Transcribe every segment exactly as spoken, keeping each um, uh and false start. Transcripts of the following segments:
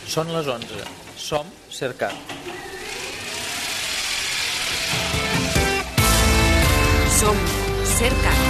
Són les onze. Som Cercat. Som Cercat.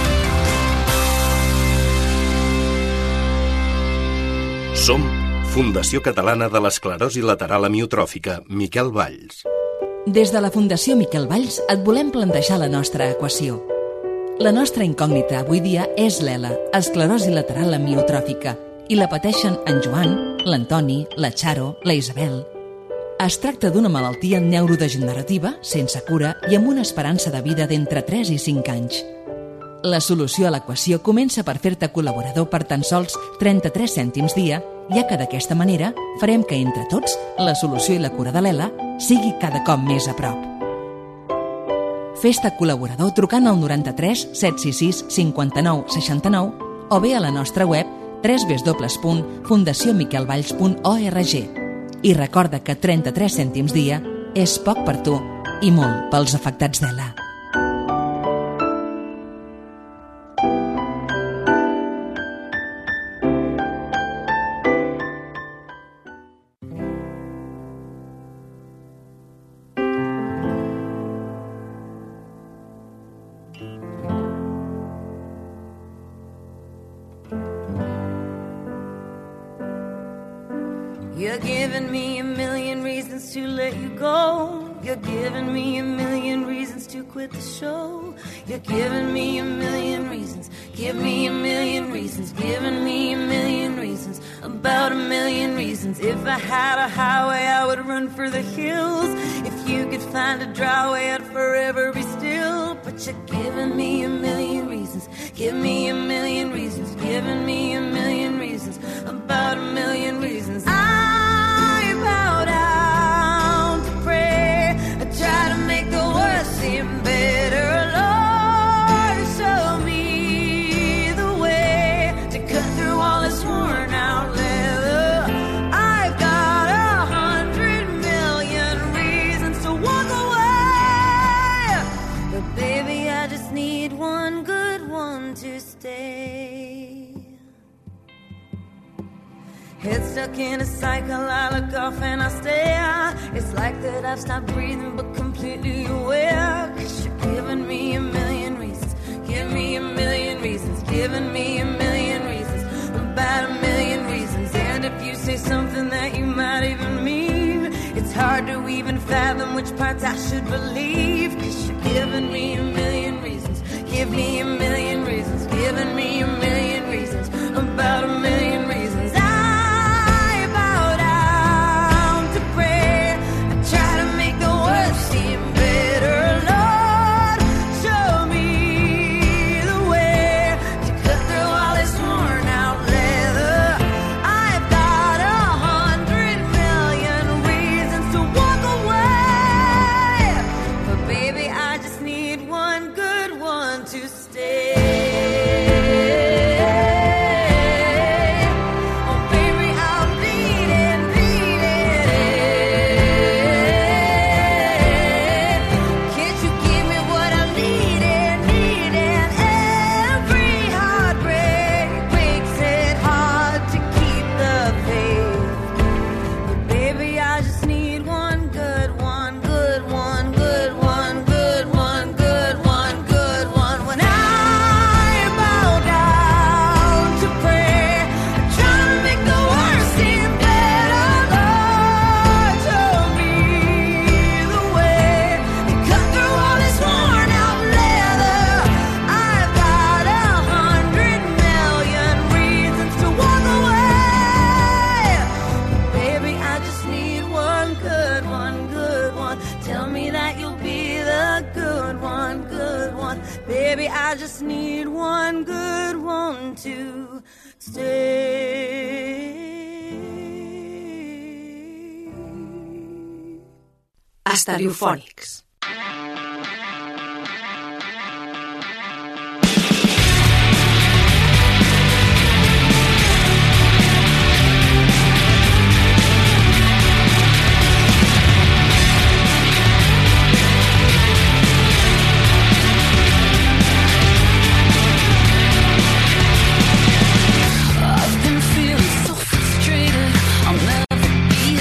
Som Fundació Catalana de l'Esclerosi Lateral Amiotròfica, Miquel Valls. Des de la Fundació Miquel Valls et volem plantejar la nostra equació. La nostra incògnita avui dia és l'E L A, esclerosi lateral amiotròfica, i la pateixen en Joan, l'Antoni, la Charo, la Isabel. Es tracta d'una malaltia neurodegenerativa, sense cura i amb una esperança de vida d'entre tres i cinc anys. La solució a l'equació comença per fer-te col·laborador per tan sols trenta-tres cèntims dia, ja que d'aquesta manera farem que entre tots la solució i la cura de l'E L A sigui cada cop més a prop. Fes-te col·laborador trucant al noranta-tres set sis sis cinquanta-nou seixanta-nou o bé a la nostra web w w w punt fundació miquel valls punt org. I recorda que trenta-tres cèntims dia és poc per tu i molt pels afectats d'E L A. You're giving me a million reasons to let you go. You're giving me a million reasons to quit the show. You're giving me a million reasons. Give me a million reasons. Giving me a million reasons. About a million reasons. If I had a highway, I would run for the hills. If you could find a dry way, I'd forever be still. But you're giving me a million reasons. Give me a million reasons. Giving me a million reasons. About a million reasons. I bow down to pray. I try to make the worst seem better. Lord, show me the way to cut through all this worn out leather. I've got a hundred million reasons to walk away, but baby, I just need one good one to stay. Head stuck in a cycle, I look off and I stare. It's like that I've stopped breathing but completely aware. Cause you're giving me a million reasons. Give me a million reasons. Giving me a million reasons. About a million reasons. And if you say something that you might even mean, it's hard to even fathom which parts I should believe. Cause you're giving me a million reasons. Give me a million reasons. Giving me a million reasons. About a million reasons. Estereofònics. I've been feeling so frustrated. I'll never be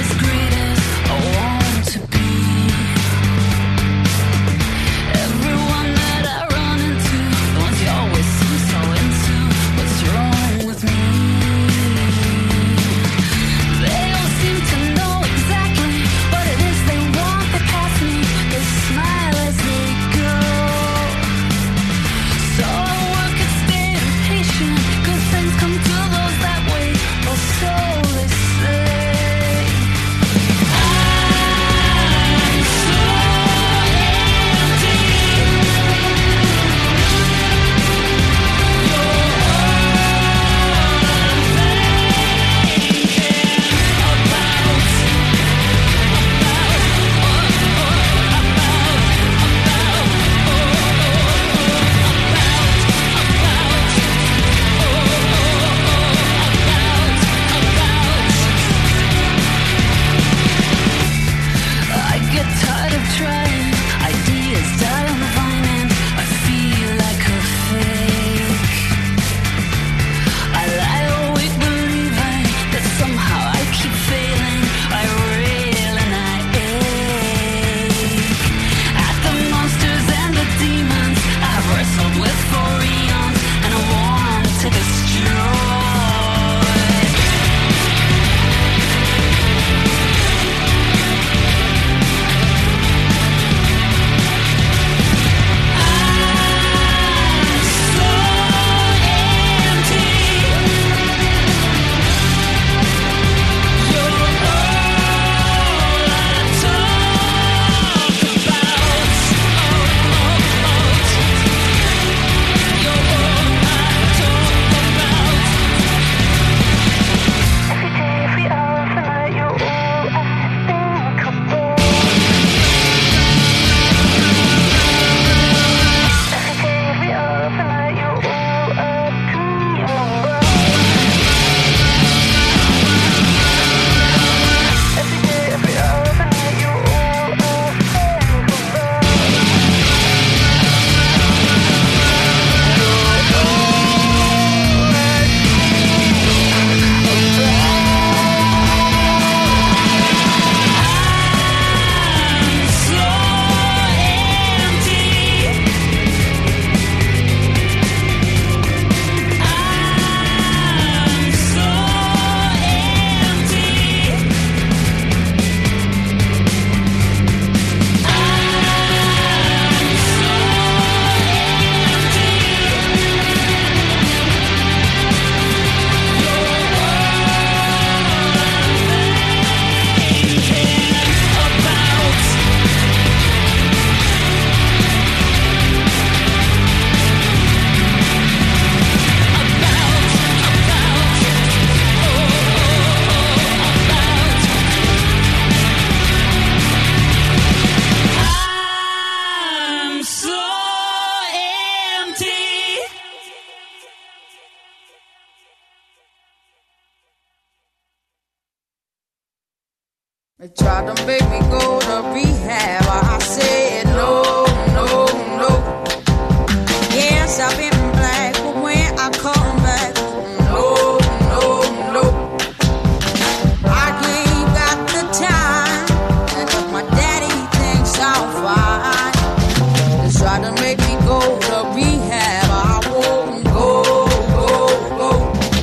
They tried to make me go to rehab. I said no, no, no. Yes, I've been black, but when I come back, no, no, no. I ain't got the time, and if my daddy thinks I'm fine, they tried to make me go to rehab. I won't go, go, go.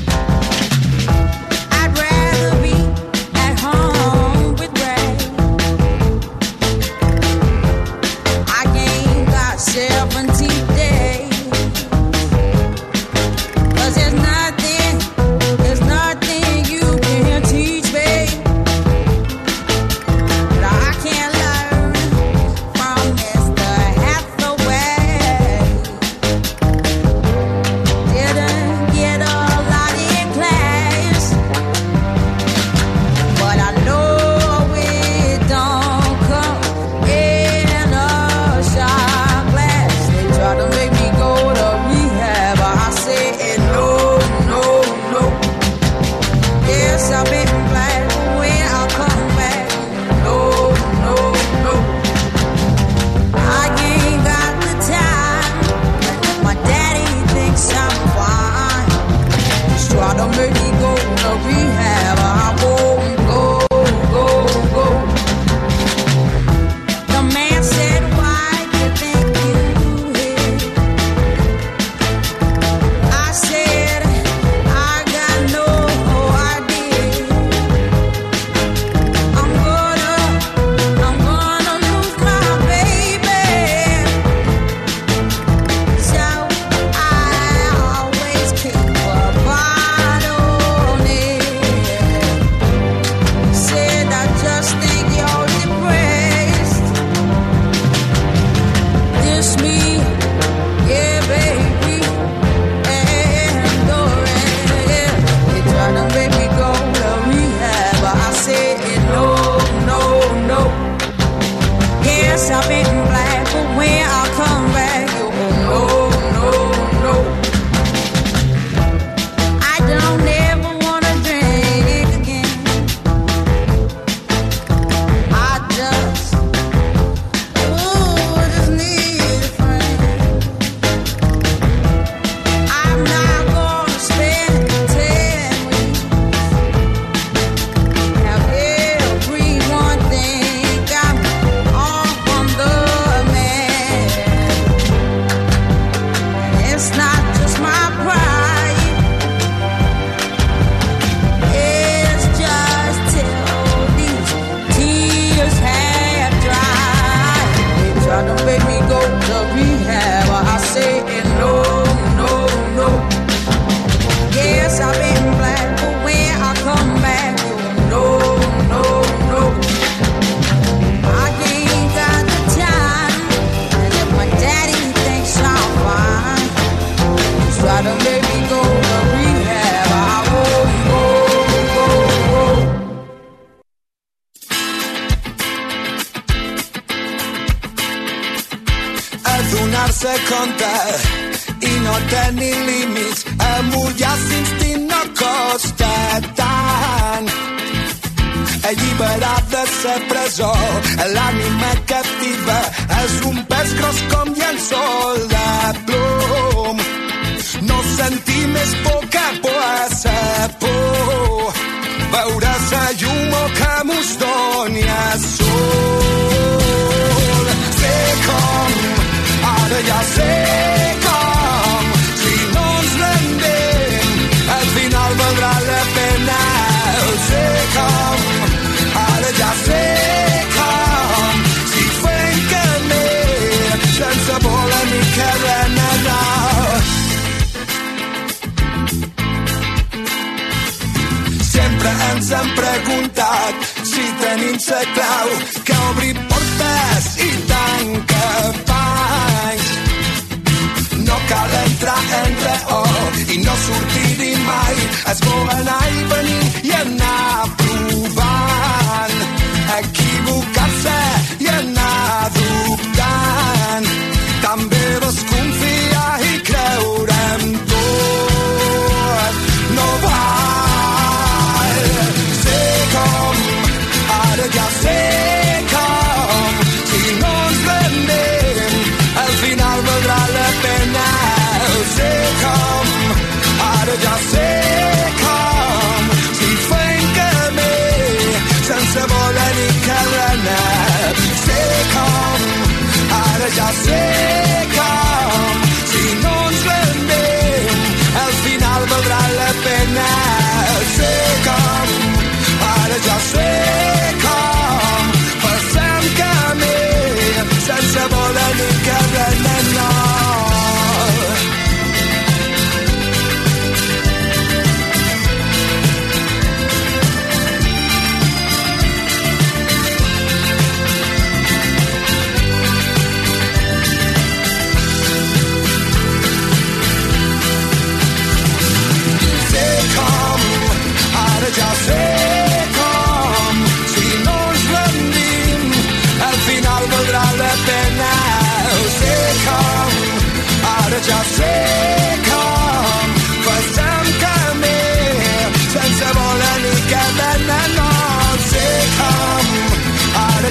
I'd rather be at home with Ray. I ain't got seventeen days. 'Cause there's nothing, there's nothing you can teach me that I can't learn from Mister Hathaway. Didn't get a lot in class, but I know it don't come in a shot glass. They try to make me go to rehab. I said no, no, no. Yes, I've been black, but when I come back, no, no, no. I ain't got the time, and if my daddy thinks I'm fine, just try to make me go to rehab. I won't go, go, go. The man said, why you think you hit? I said, I got no idea. I'm gonna, I'm gonna lose my baby. So I always keep a bottle near. Said I just think you're depressed. This me, yeah, baby, and the rest. They try to make me go to rehab. I said no, no, no. Yes, I've been black, but when I come back, you no, no, no. I don't ever wanna drink again. I just, ooh, just need a friend. I'm not gonna spend ten weeks. Have everyone think I'm off from the man. It's not just my pride. It's just till these tears have dried. They try to make me go to rehab. I say no, no, no. Yes, I've been black, but when I come back, no, no, no. I ain't got the time, and if my daddy thinks I'm fine, just try to make me go to rehab. I won't go, go, go. Adonar-se compte i no tenir límits, amollar-se instint no costa tant. Alliberat de sa presó, l'ànima captiva és un pes gros com llençol de plom. No sentir més por que por a sa por, veure sa llum o que mos doni a sol. Sé com, ara ja sé com, si no ens rendem, al final valdrà la pena. Sé com, ara ja sé com, si fem camí, sense voler ni cadena dalt. Sempre ens hem preguntat si tenim sa clau que obri portes i tanca panys. No cal entrar en raó i no sortir-hi mai. És bo anar i venir i anar provant, equivocar-se i anar dubtant. També desconfiar i creure en tot no val. Sé com, ara ja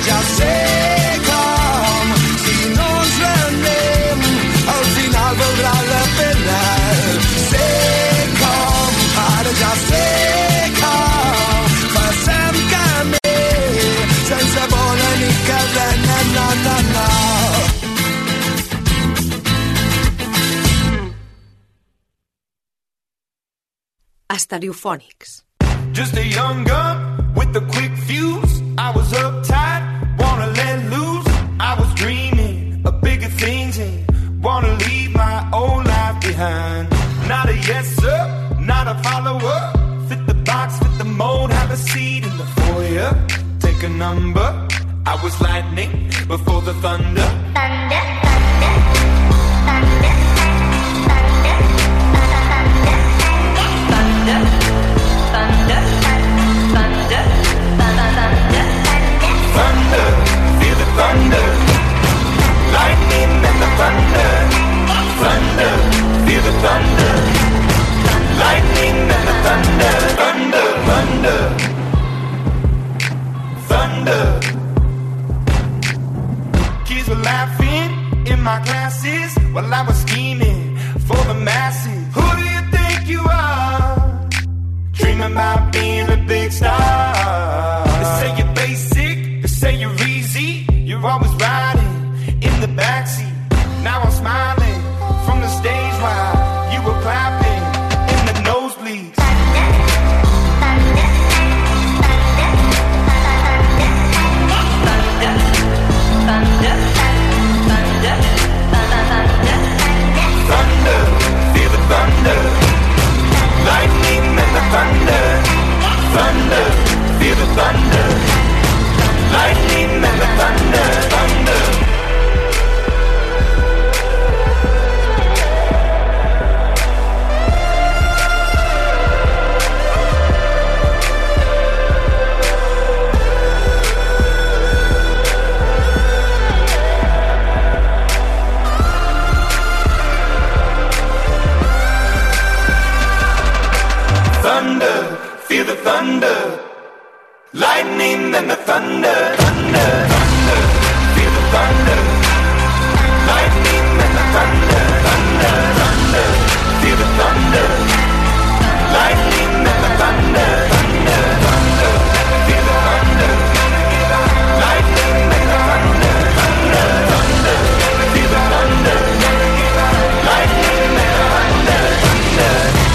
ja sé com, si no ens rendem, al final valdrà la pena. Sé com, ara ja sé com, passem camí, sense bola ni cadena, no, no, no. Estereofònics. Just a young gun with a quick fuse. I was uptight, wanna let loose. I was dreaming of bigger things and wanna leave my old life behind. Not a yes sir, not a follower. Fit the box, fit the mold, have a seat in the foyer. Take a number. I was lightning before the thunder. Thunder, thunder, thunder, thunder, thunder, thunder, thunder, thunder, thunder, feel the thunder, lightning and the thunder, thunder, feel the thunder, lightning and the thunder, thunder, thunder, thunder. Kids were laughing in my classes while I was scheming for the masses. Who do you think you are? Dreaming about being a big star. They say you're basic, they say you're easy. You're always riding in the backseat. Now I'm smiling from the stage while you were clapping in the nosebleeds. Thunder, thunder, thunder, thunder, thunder, thunder, thunder, feel the thunder. Lightning and the thunder, thunder, feel the thunder. Lightning and the thunder, thunder. Thunder, feel the thunder. Lightning and the thunder, thunder, thunder, feel the thunder. Lightning and the thunder, thunder, thunder, feel the thunder. Lightning and the thunder, thunder, thunder, feel the thunder. Lightning and the thunder, thunder, thunder, feel the thunder. Lightning and the thunder, thunder.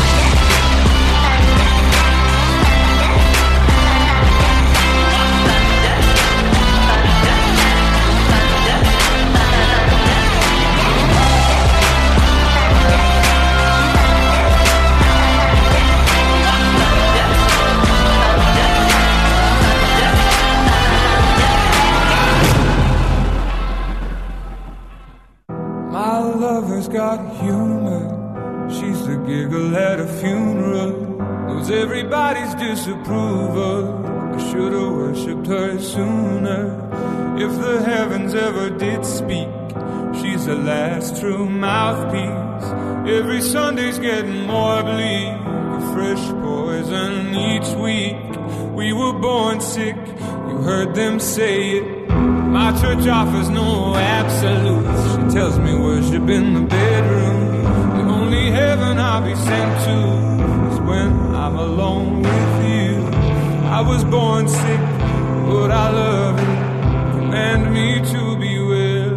Got humor. She's the giggle at a funeral. Knows everybody's disapproval. I should've worshipped her sooner. If the heavens ever did speak, she's the last true mouthpiece. Every Sunday's getting more bleak, a fresh poison each week. We were born sick, you heard them say it. My church offers no absolutes. She tells me worship in the bedroom. The only heaven I'll be sent to is when I'm alone with you. I was born sick, but I love it. Command me to be well.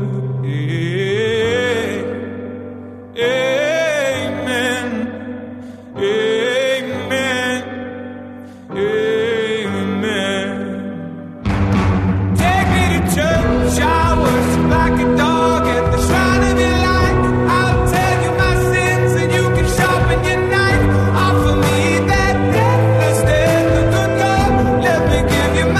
Amen. Amen. Amen. Take me to church. I worship like a dog at the shrine of your light. I'll tell you my sins and you can sharpen your knife. Offer me that deathless death, the good God. Let me give you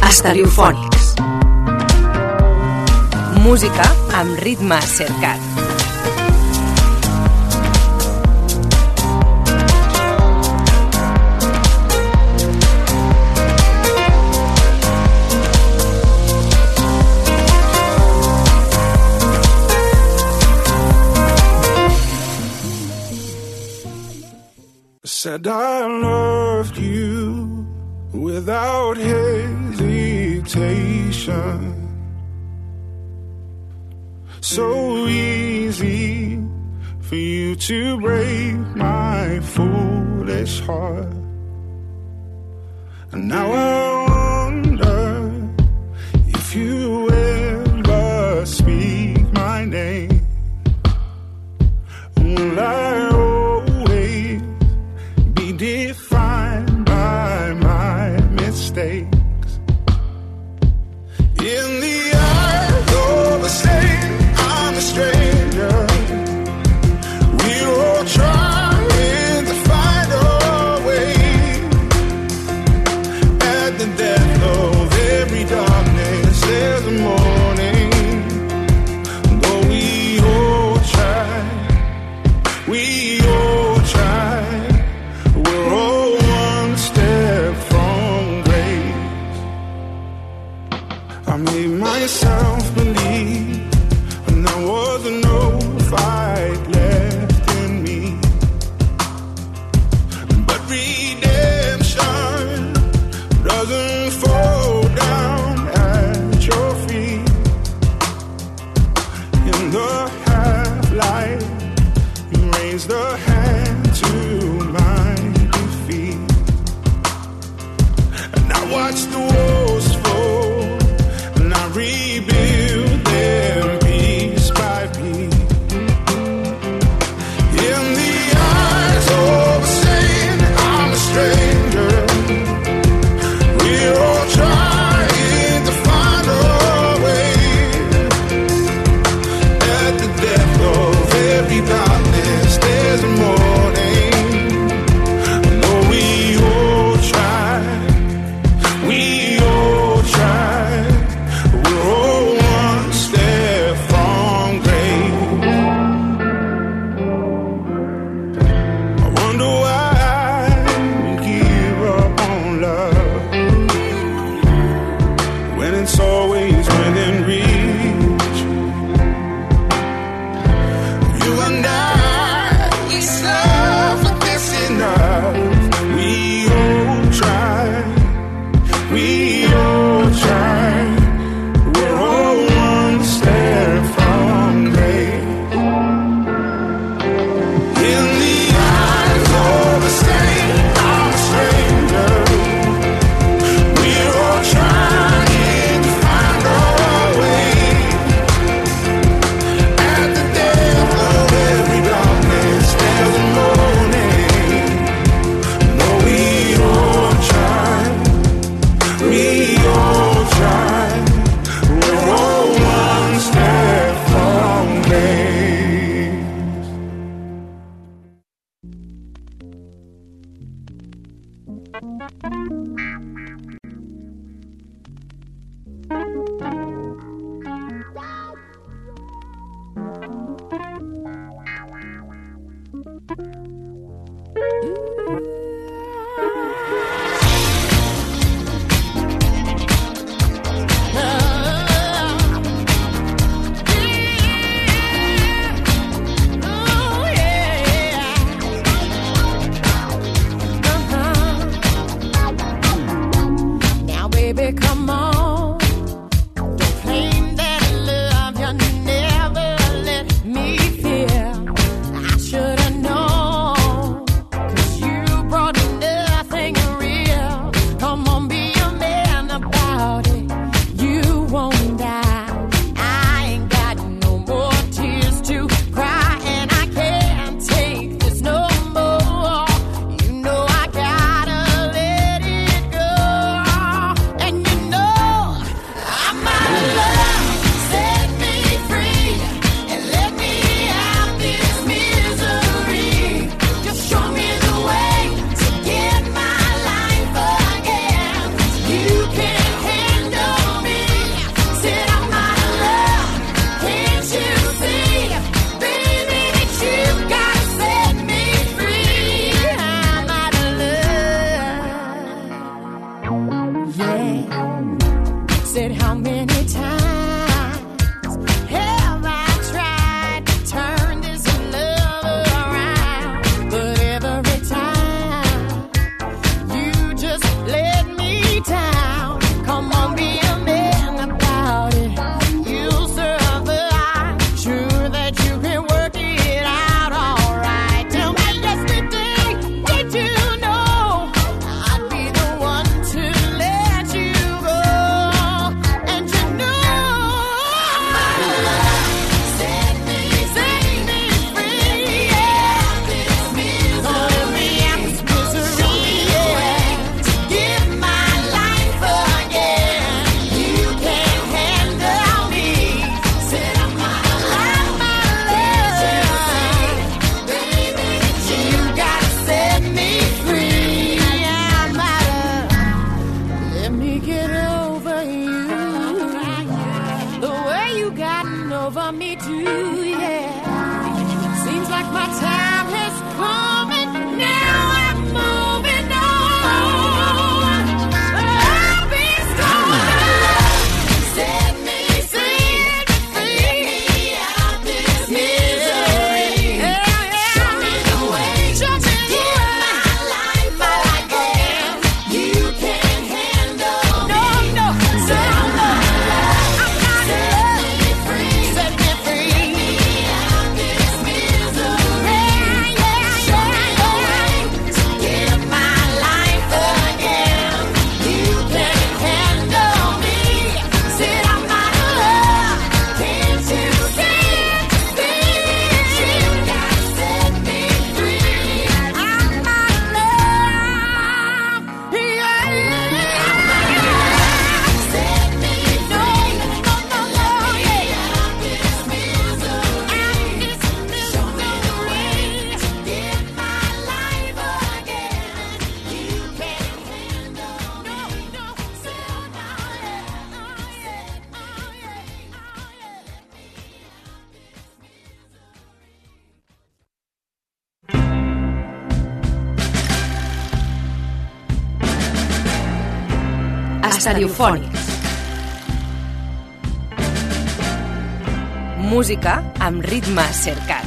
Estereofònics. Música amb ritme cercat. Said I loved you without hesitation. So easy for you to break my foolish heart. And now I wonder if you ever speak my name. Will I always be defined by my mistakes? In the eyes of a saint, I'm a stranger. We're all trying to find our way. At the depth of every darkness, there's a morning. Though we all try, we all try. We're all one step from grace. I made myself believe, and there was no fight left in me. But redemption doesn't fall down at your feet. In the half-light, you raise the hand to my defeat. And I watch the walls fall, and I rebuild them piece by piece. In the eyes of a saint, I'm a stranger. We're all trying to find our way. At the depth of every darkness, there's a morning. Though we all try, we all try. We're all one step from grace. I wonder why we give up on love when it's always within reach. You and I, we suffer this enough. We all try, we all try. We're all one step from grace. In the eyes of a saint, I'm a stranger. We're all trying to find Yeah. Said how many times have I tried to turn this love around, but every time you just let me down. Come on, be a man about it. You'll survive. Sure that you can work it out all right. Tell me yesterday, did you know I'd be the one to let you go? And you know set me, set me free, yeah. Gonna be out this misery, yeah. Give my life again. You can't handle me. Said I'm not like my love, baby. You gotta set me free. I'm out of. Let me get over you. The way you gotten over me too, yeah. Seems like my time has come and now I'm moving on. I'll be strong. Set me, set me free out this misery. Show me the way. Show me the way. My life again. You can't handle no, no. So I'm not set me free. Set me free out this misery. Yeah, yeah, yeah. To give my life again. You can't handle me. Said I'm not love. Can't you see? See, you gotta set me free. I'm not love. Yeah, set me free. No, no, no, no, yeah. Out this misery. Out this misery. Give my life again. You can't handle. No, no. Said I'm not love. Oh yeah, oh yeah, Estereofònics. Música amb ritme cercat.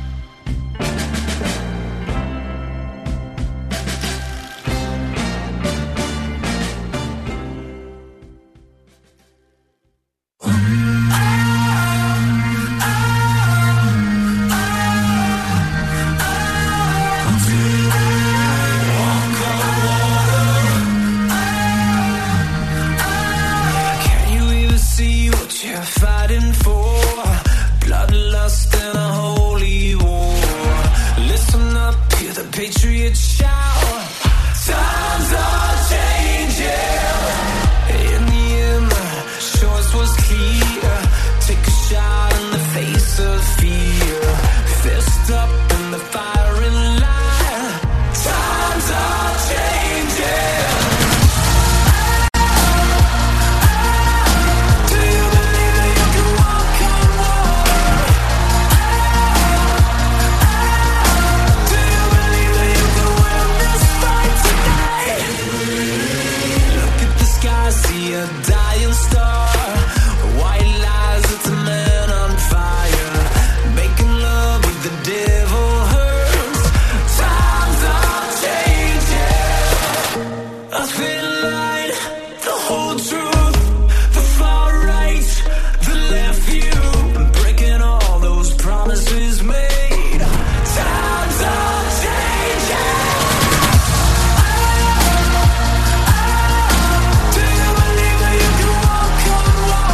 Can you even see what you're fighting for? Bloodlust and a holy war. Listen up, hear the patriot shout. Times are changing. In the end, my choice was clear. Take a shot in the face of fear. Fist up in the firing line. Times are changing. Do you believe that you can walk on water? Do you believe that you can win this fight today? Look at the sky, see a dying star. White lies, it's a man on fire. Making love with the devil hurts. Times are changing. A thin line, the whole truth. The far right, the left view. Breaking all those promises made. Times are changing. Do you believe that you can walk on water?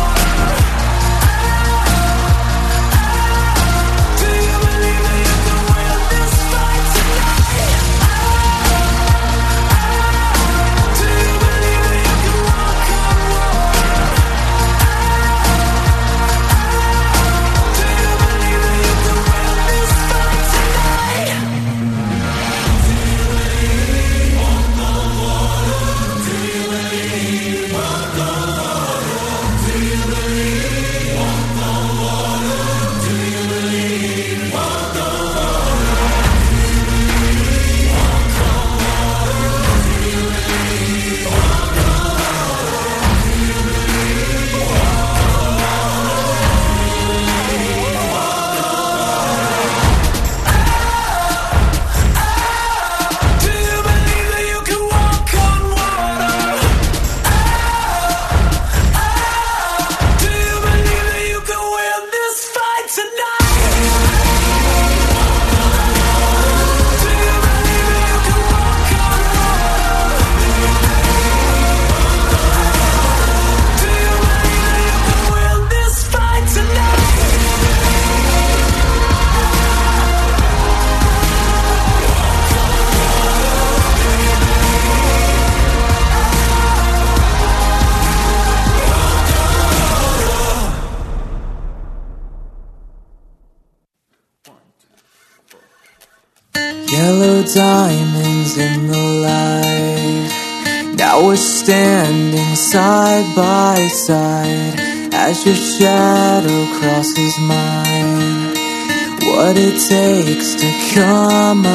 diamonds in the light. Now we're standing side by side as your shadow crosses mine. What it takes to come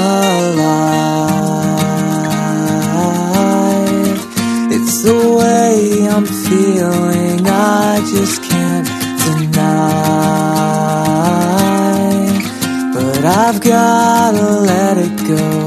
alive. It's the way I'm feeling, I just can't deny. But I've gotta let it go.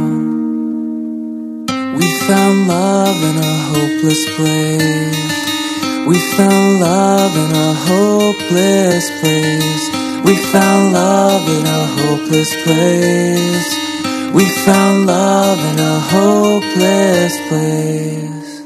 We found love in a hopeless place. We found love in a hopeless place. We found love in a hopeless place. We found love in a hopeless place.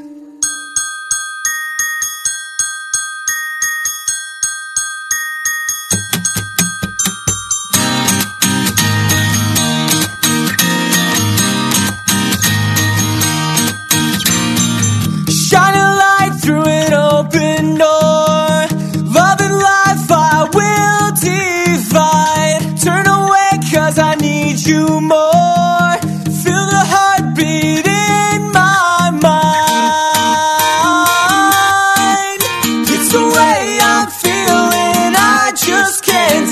Shine a light through an open door. Love and life I will divide. Turn away cause I need you more. Feel the heartbeat in my mind. It's the way I'm feeling, I just can't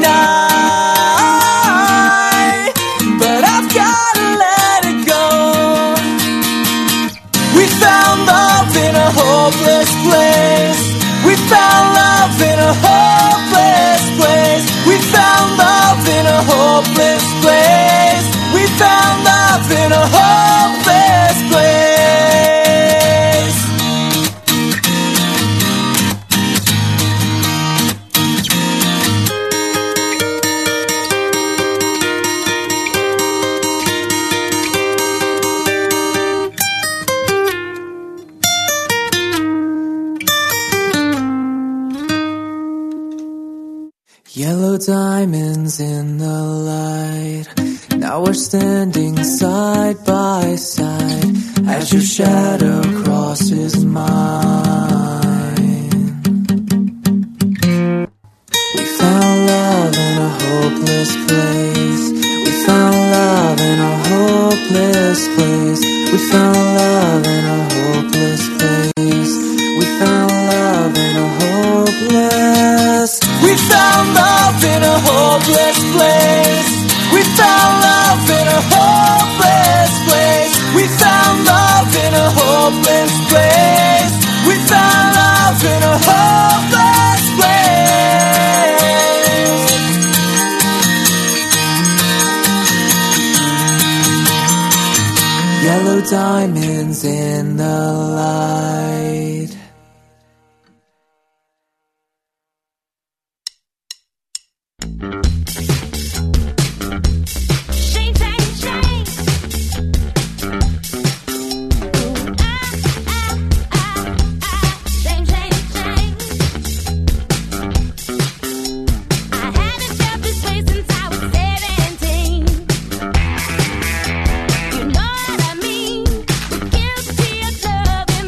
deny. But I've gotta let it go. We found love in a hopeless place. We found love in a hopeless place. We found love in a hopeless place. We found love in a hopeless place. Yellow diamonds in the light. Now we're standing side by side as your shadow crosses mine. We found love in a hopeless place. We found love in a hopeless place. We found love in a hopeless place. We found love in a hopeless. We found love in a hopeless place. We found love in a hopeless place. We found love in a hopeless place. We found love in a hopeless place. Yellow diamonds in the light. Shame, shame, shame. Ah, ah, ah, ah. Shame, shame, shame. I haven't felt this way since I was seventeen. You know what I mean? The guilty of love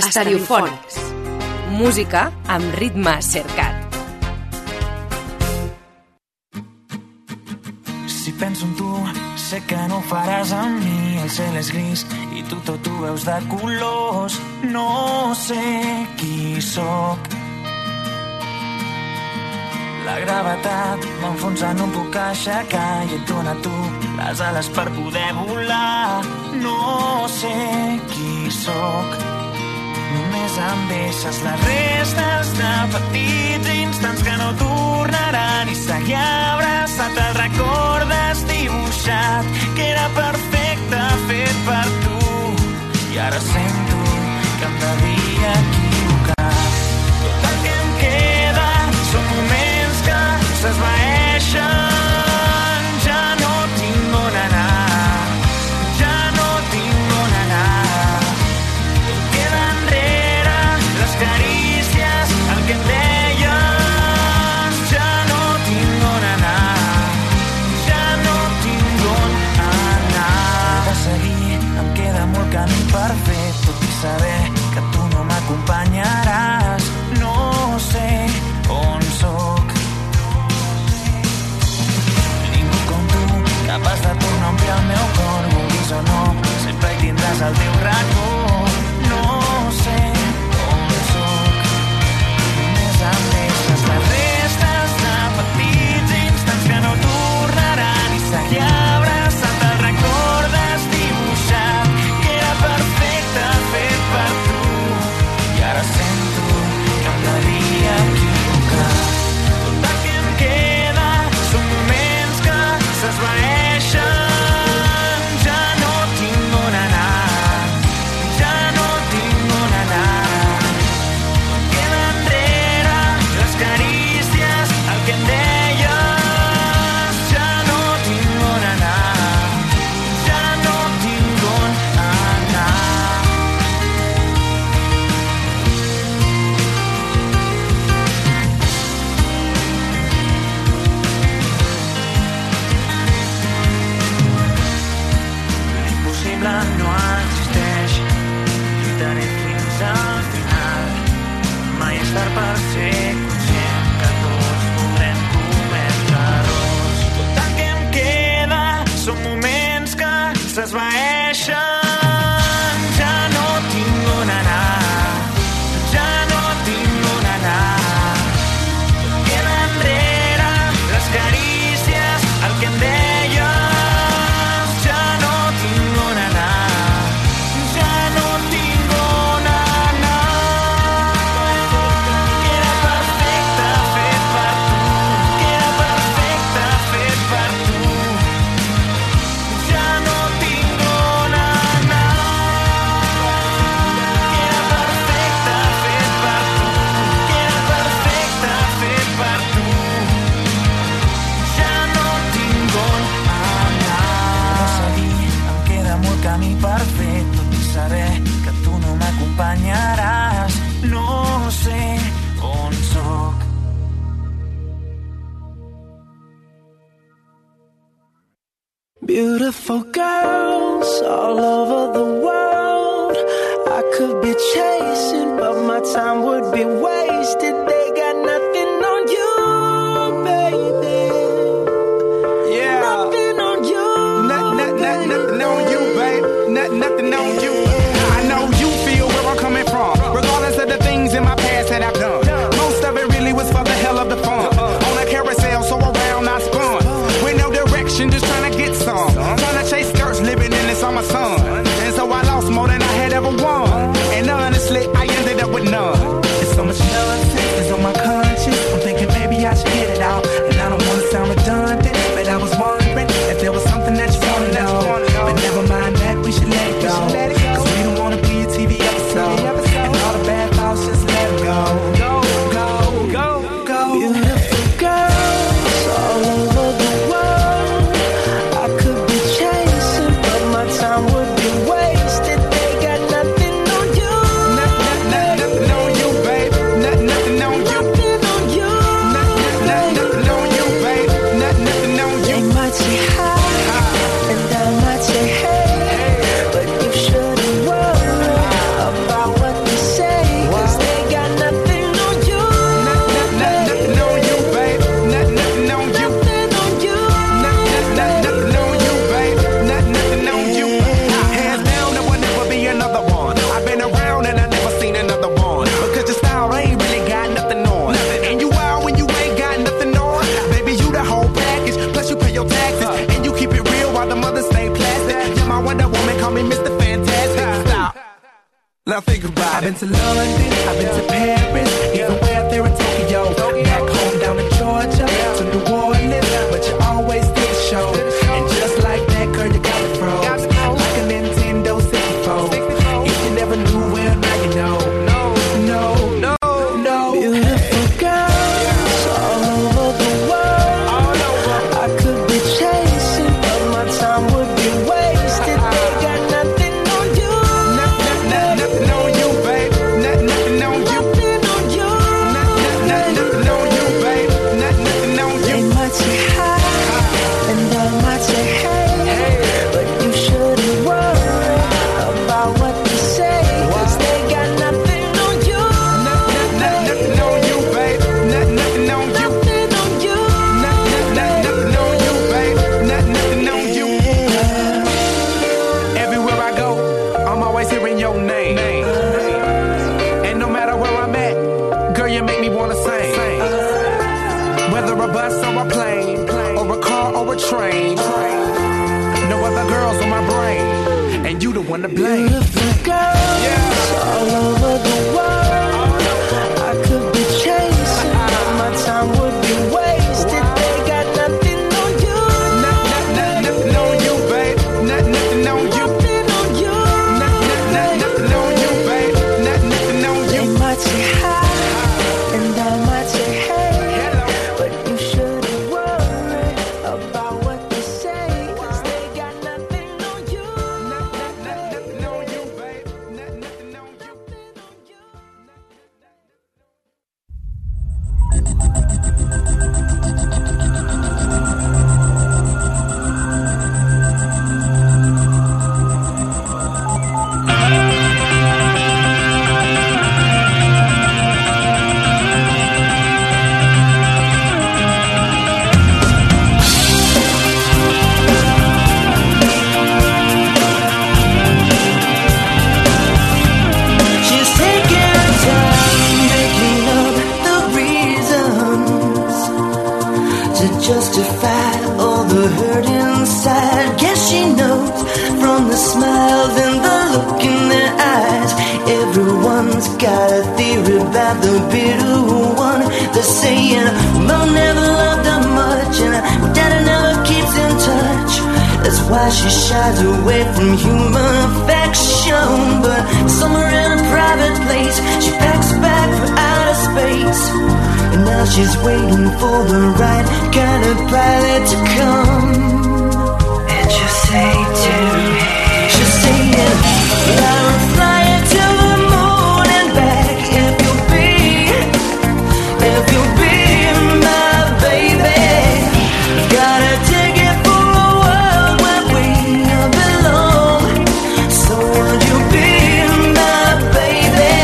Estereofònics. Música amb ritme cercat. Si penso en tu, sé que no ho faràs amb mi. El cel és gris i tu tot ho veus de colors. No sé qui sóc. La gravetat m'enfonsa, no em puc aixecar i et dona tu les ales per poder volar. No sé qui sóc. Només em deixes les restes de petits instants que no tornaran i seguir abraçat. El recordes dibuixat, que era perfecte, fet per tu. I ara sento que em devia equivocar. Tot el que em queda són moments que s'esvaeixen. Ja no tinc on anar, ja no tinc on anar. Tot queda enrere, les carícies, el que em deies. Ja no tinc on anar, ja no tinc on anar. De seguir em queda molt camí per fer, tot i saber que tu no m'acompanyaràs. No sé on sóc. Ningú com tu, capaç de tornar a omplir el meu cor. Vulguis o no, sempre hi tindràs el teu racó. No sé on sóc. Només em deixes les restes de petits instants que no tornaran i seguir abraçat. El recordes dibuixat, que era perfecte, fet per tu. I ara sento que em devia equivocar. Tot el que em queda són moments que s'esvaeixen. Ja no tinc on anar, ja no tinc on anar. Tot queda enrere, les carícies, el que em deies. Ja no tinc on anar, ja no tinc on anar. L'impossible no existeix. Lluitaré fins al final. Mai és tard per ser conscient que tots podrem cometre errors. Tot el que em queda són moments que s'esvaeixen. Ja no tinc on anar, ja no tinc on anar. Tot queda enrere, les carícies, el que em deies. Ja no tinc on anar, ja no tinc on anar. Que era perfecte, fet per tu. Que era perfecte, fet per tu. Ja no tinc on anar. Que era perfecte, fet per tu. Que era perfecte, fet per tu. Ja no tinc on anar. De seguir em queda molt camí per fer, tot i saber que tu no m'acompanyaràs. No sé on sóc. Beautiful girls all over the world. I could be chasing, but my time would be wasted. They got nothing on you, baby. Yeah. Nothing on you. Not, not, not, nothing on you, babe. Not, nothing on you. I know you feel where I'm coming from, regardless of the things in my past that I've done. Most of it really was for the hell of the fun. On a carousel, so around I spun. With no direction, just trying to get some. Trying to chase skirts, living in the summer sun. And so I lost more than I had ever won. And honestly, I ended up with none. It's so much to London, I've been to Paris, even way out there in Tokyo. Back home down in Georgia, to New Orleans, but you always did the show. And just like that, girl, you got me froze, like a Nintendo sixty-four. If you never knew, well, now you know. No, no, no, no. Beautiful girls all over the world. I could be chasing, but my time would be wasted. They got nothing on you. Nothing on you, babe. Nothing on you. Nothing on you. Nothing on you, babe. Nothing on you. They might say hi, and I might say hey, but you shouldn't worry about what they say, 'cause they got nothing on you. Nothing on you, babe. Nothing on you. Nothing on you. Nothing on you, babe. Nothing on you. Everywhere I go, I'm always hearing your name. And no matter where I'm at, girl, you make me wanna sing. Whether a bus or a plane, or a car or a train, no other girls on my brain, and you the one to blame. Beautiful girls all over the world. I could be chasing, but my time would be wasted. They got nothing on you. Nothing on you, babe. Nothing on you. Nothing on you. Nothing on you, babe. Nothing on you. They might say hi, and I might say hey, but you shouldn't worry about what they say, 'cause they got nothing on you. Nothing on you, babe. Nothing on you. She's taking time making up the reasons to justify all the hurt inside. Guess she knows from the smiles and the look in their eyes. Everyone's got a theory about the bitter one. They're saying, Mom never loved her much, and Daddy never keeps in touch. That's why she shies away from human affection. But somewhere in a private place, she packs a bag for outer space. And now she's waiting for the right kind of pilot to come. And she'll say to me, she'll say, I'll fly to the moon and back if you'll be, if you'll be my baby. Got a ticket for a world where we belong. So would you be my baby?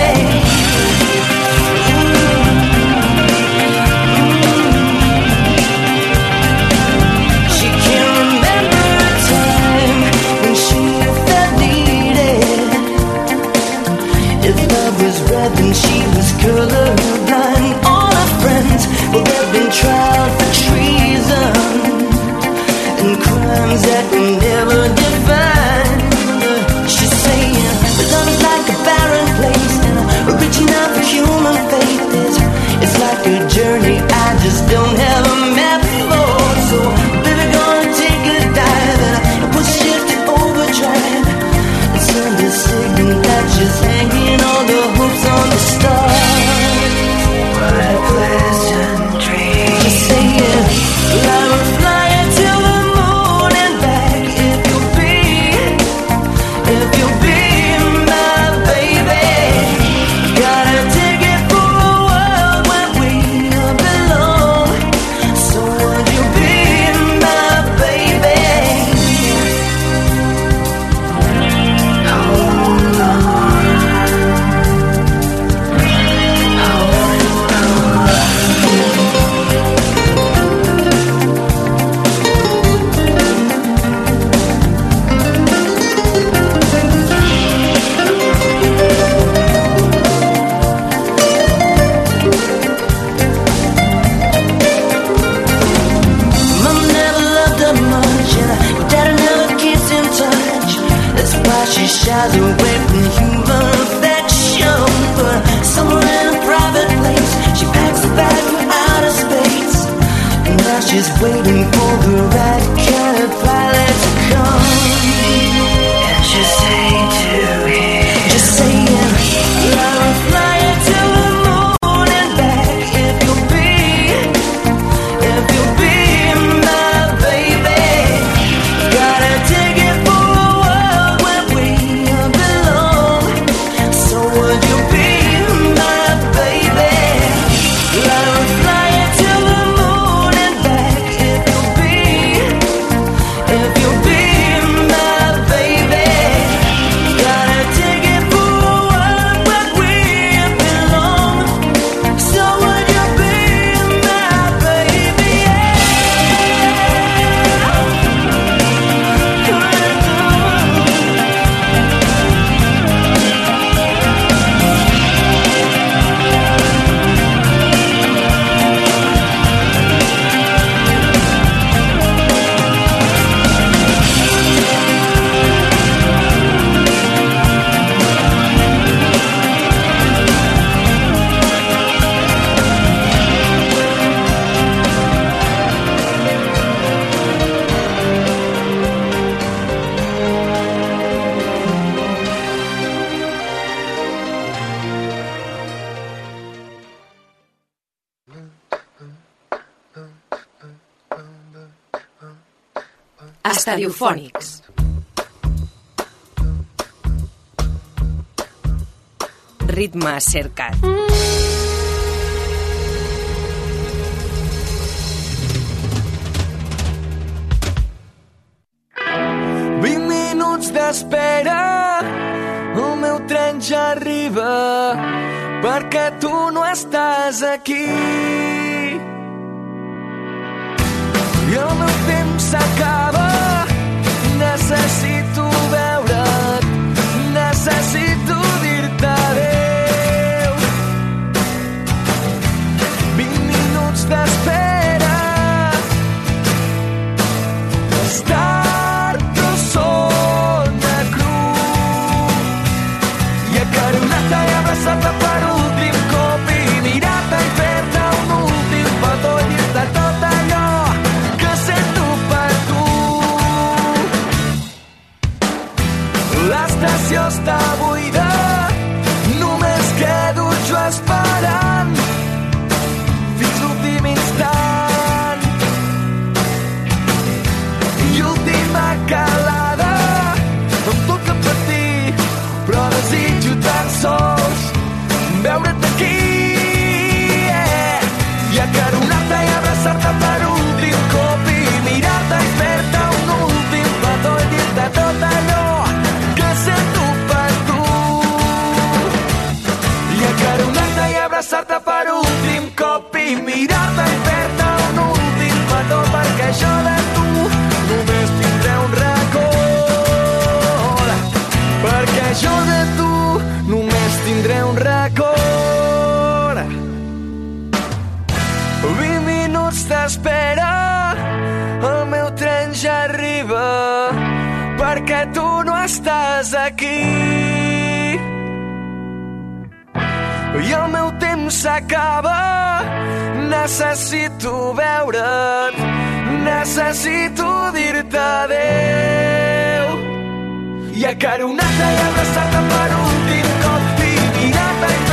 She can't remember a time when she felt needed. If love was red, then she was colorblind. All her friends, well, they've been tried for treason and crimes that we never define. She's saying that love is like a barren place, and we're reaching out for human faith. It's, it's like a journey I just don't have a map for. So baby, gonna take a dive and push shift to overdrive and send a signal that she's hanging all the hopes on the stars. just waiting for the right kind of pilot to come. And just say to him, just say it, I'll fly it to the moon and back. If you'll be, if you'll be my baby, gotta take it for a world where we belong. So would you be my baby? I'll fly it to the moon and back. If you'll be, if you'll be my baby, gotta take it for a world where we belong. So would you be my baby? Estadiofònics. Ritme cercat. Vint minuts d'espera, el meu tren ja arriba, perquè tu no estàs aquí. I el meu temps s'acaba, necessito veure't, necessito dir-te adéu. Vint minuts d'espera, estar tu sona cru, i acaronar-te i abraçar-te per últim cop i mirar-te i fer-te un últim petó i dir-te tot allò que sento per tu. L'estació està buida, només quedo jo esperant fins l'últim instant. I última calada, em toca patir, però desitjo tan sols veure't aquí, yeah. I acaronar-te i abraçar-te per últim cop i mirar-te i fer-te un últim petó i dir-te tot allò que sento per tu. I acaronar-te i abraçar-te per últim cop i mirar-te i fer-te un últim petó, perquè jo de tu només tindré un record, perquè jo de tu només tindré un record. Vint minuts d'espera, el meu tren ja arriba, perquè tu no estàs aquí. I el meu temps s'acaba, necessito veure't, necessito dir-te adéu. I acaronar-te i abraçar-te per últim cop i mirar-te i